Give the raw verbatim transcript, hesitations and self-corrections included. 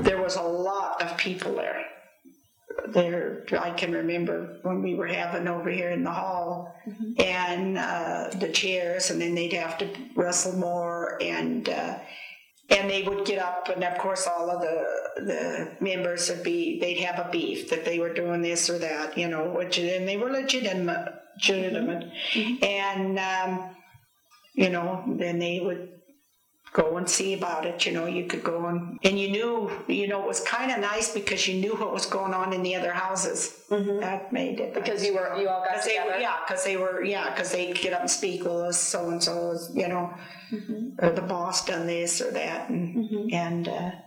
there was a lot of people there. There, I can remember when we were having over here in the hall, mm-hmm. and uh, the chairs, and then they'd have to wrestle more, and uh, and they would get up, and of course all of the the members would be, they'd have a beef that they were doing this or that, you know, which and they were legitimate, legitimate, mm-hmm. and um, you know, then they would go and see about it, you know, you could go and, and you knew, you know, it was kind of nice because you knew what was going on in the other houses. Mm-hmm. That made it because nice. you were, you all got together. They, yeah, because they were, yeah, because they'd get up and speak, well, so and so, you know, mm-hmm. or the boss done this or that, and mm-hmm. and uh,